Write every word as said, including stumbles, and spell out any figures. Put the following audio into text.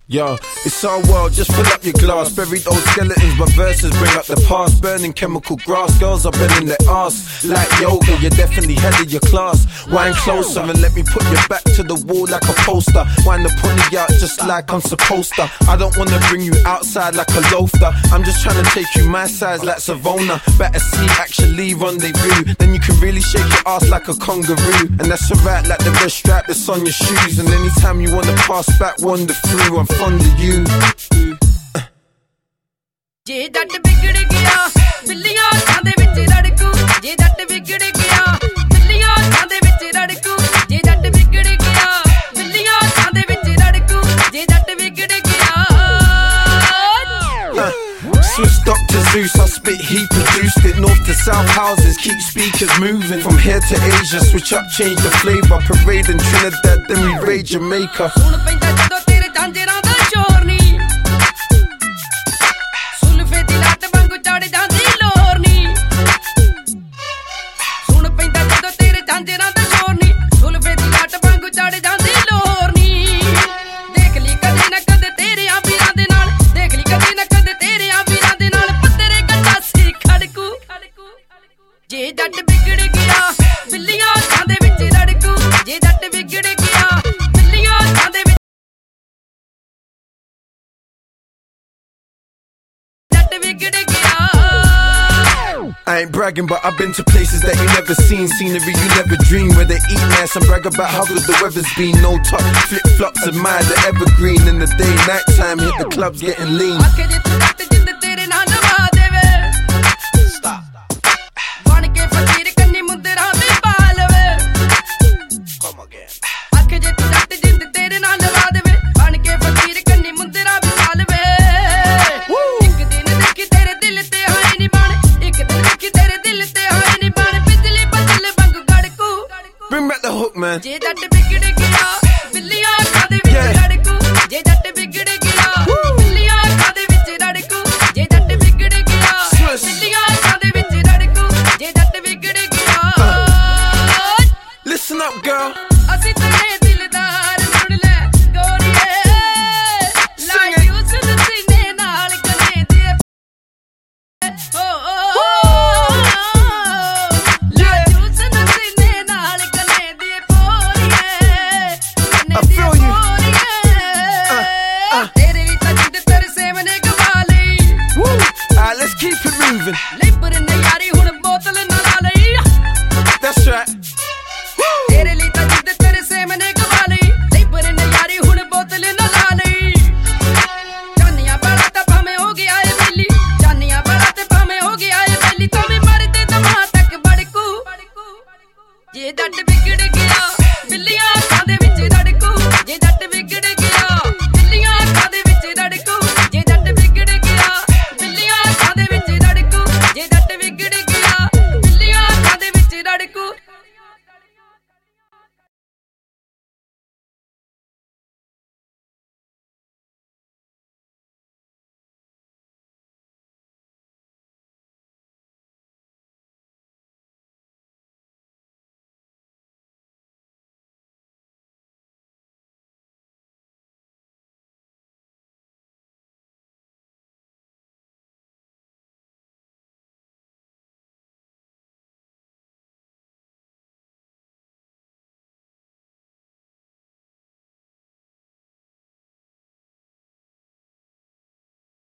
Yo, it's our world, just fill up your glass. Bury those skeletons, but verses bring up the past. Burning chemical grass, girls are bending their ass. Like yoga, you're definitely head of your class. Wind closer and let me put your back to the wall like a poster. Wind the pony out just like I'm supposed to. I don't wanna bring you outside like a loafer. I'm just trying to take you my size like Savona. Better see, actually rendezvous. Then you can really shake your ass like a kangaroo. And that's alright like the red strap that's on your shoes. And anytime you wanna pass back, wander through, I'm fond of you. ਜੇ ਜੱਟ ਵਿਗੜ ਗਿਆ ਬਿੱਲੀਆਂ ਅੱਖਾਂ ਦੇ ਵਿੱਚ ਰੜਕੂ ਜੇ ਜੱਟ ਵਿਗੜ ਗਿਆ ਬਿੱਲੀਆਂ ਅੱਖਾਂ ਦੇ ਵਿੱਚ ਰੜਕੂ ਜੇ ਜੱਟ ਵਿਗੜ ਗਿਆ ਬਿੱਲੀਆਂ ਅੱਖਾਂ ਦੇ ਵਿੱਚ ਰੜਕੂ ਜੇ ਜੱਟ ਵਿਗੜ ਗਿਆ Swiss Doctor Zeus, I spit, he produced it. North to south houses, keep speakers moving. From here to Asia, switch up, change the flavor. Parade in Trinidad, then we raid Jamaica. ਸੁਣ ਪੈਂਦਾ ਜਦੋਂ ਤੇਰੇ ਝਾਂਜਰਾਂ ਦਾ ਸ਼ੋਰ ਨੀ ਸੁਲਫੇ ਦੀ ਲੱਤ ਵਾਂਗੂ ਚੜ ਜਾਂਦੀ ਲੋਰ ਨੀ ਸੁਣ ਪੈਂਦਾ ਜਦੋਂ ਤੇਰੇ ਝਾਂਜਰਾਂ ਦਾ ਸ਼ੋਰ ਨੀ ਸੁਲਫੇ ਦੀ ਲੱਤ ਵਾਂਗੂ ਚੜ ਜਾਂਦੀ ਲੋਰ ਨੀ ਦੇਖ ਲਈ ਕਦੇ ਨਾ ਕਦੇ ਤੇਰੇ ਆ ਵੀਰਾਂ ਦੇ ਨਾਲ ਦੇਖ ਲਈ ਕਦੇ ਨਾ ਕਦੇ ਤੇਰੇ ਆ ਵੀਰਾਂ ਦੇ ਨਾਲ ਪੱਤਰੇ ਗੱਡਾ ਸੀ ਖੜਕੂ ਜੇ ਜੱਟ ਵਿਗੜ ਗਿਆ ਬਿੱਲੀਆਂ ਅੱਖਾਂ ਦੇ ਵਿੱਚ ਰੜਕੂ ਜੇ ਜੱਟ ਵਿਗੜ ਗਿਆ ਬਿੱਲੀਆਂ ਅੱਖਾਂ ਦੇ ਵਿੱਚ ਜੱਟ ਵਿਗੜ ਗਿਆ I ain't bragging, but I've been to places that you never seen. Scenery you never dreamed, where they eat nice and brag about how good the weather's been. No top, flip-flops admire the evergreen. In the day, night time, hit the clubs getting lean. ਆਖੇ ਜੇ ਤੂੰ ਜੱਟ ਜਿੰਦ ਤੇਰੇ ਨਾਲ ਨਵਾ ਦੇਵੇ ਬਣ ਕੇ ਫਕੀਰ ਕੰਨੀ ਮੁੰਦਰਾਂ ਵੀ ਪਾ ਲਵੇ ਆਖੇ ਜੇ ਤੂੰ ਜੱਟ ਜਿੰਦ ਤੇਰੇ ਨਾਲ ਨਵਾ ਦੇਵੇ ਬਣ ਕੇ ਫਕੀਰ ਕੰਨੀ ਮੁੰਦਰਾਂ ਵੀ ਪਾ ਲਵੇ ਇੱਕ ਦਿਨ ਦੇਖੀ ਤੇਰੇ ਦਿਲ ਤੇ ਹੋਏ ਨੀ ਬਣ ਇੱਕ ਦਿਨ ਦੇਖੀ ਤੇਰੇ ਦਿਲ ਤੇ ਹੋਏ ਨੀ ਬਣ ਬਿਜਲੀ ਬਦਲ ਵਾਂਗੂ ਗੜਕੂ Bring back the hook, man. ਜੇ ਜੱਟ ਵਿਗੜ ਗਿਆ ਬਿੱਲੀਆਂ ਅੱਖਾਂ ਦੇ ਵਿੱਚ ਰੜਕੂ ਜੇ ਜੱਟ ਵਿਗੜ ਗਿਆ ਬਿੱਲੀਆਂ ਅੱਖਾਂ ਦੇ ਵਿੱਚ ਰੜਕੂ ਜੇ ਜੱਟ ਵਿਗੜ ਗਿਆ ਬਿੱਲੀਆਂ ਅੱਖਾਂ ਦੇ ਵਿੱਚ ਰੜਕੂ ਜੇ ਜੱਟ ਵਿਗੜ ਗਿਆ Listen up, girl. ਅਸੀਂ ਤੇਰੇ ਦਿਲਦਾਰ ਸੁਣ ਲੈ ਗੋਰੀਏ ਲਾਈ ਉਸ ਸੀਨੇ ਨਾਲ ਗਲੇ ਦੀ ਓ ਲਾਈ ਉਸ ਸੀਨੇ ਨਾਲ ਗਲੇ ਦੀ ਪੋਰੀਏ I feel you. ਤੇਰੇ ਲਈ ਤਾਂ ਜਿੰਦ ਤੇਰੇ ਸੇਵਨੇ ਗਵਾ ਲਈ Woo. Alright, let's keep it moving. ਲਿਬਰ ਨੇ ਯਾਰੀ ਹੁਣ ਬੋਤਲ ਨਾ ਲਾ ਲਈ That's right. ਤੇਰੇ ਲਈ ਤਾਂ ਜਿੱਦ ਤੇਰੇ ਸੇਮਨੇ ਗਵਾ ਲਈ ਲਿਬਰ ਨੇ ਯਾਰੀ ਹੁਣ ਬੋਤਲ ਨਾ ਲਾ ਲਈ ਜਾਨੀਆਂ ਵਾਲਾ ਤਾਂ ਭਾਵੇਂ ਹੋ ਗਿਆ ਏ ਬੇਲੀ ਜਾਨੀਆਂ ਵਾਲਾ ਤੇ ਭਾਵੇਂ ਹੋ ਗਿਆ ਏ ਬੇਲੀ ਤੂੰ ਵੀ ਮਰਦੇ ਦਮਾ ਤੱਕ ਬੜਕੂ ਜੇ ਜੱਟ ਵਿਗੜ ਗਿਆ ਬਿੱਲੀਆਂ ਅੱਖਾਂ ਦੇ ਵਿੱਚ ਰੜਕੂ ਜੇ ਜੱਟ ਵਿਗੜ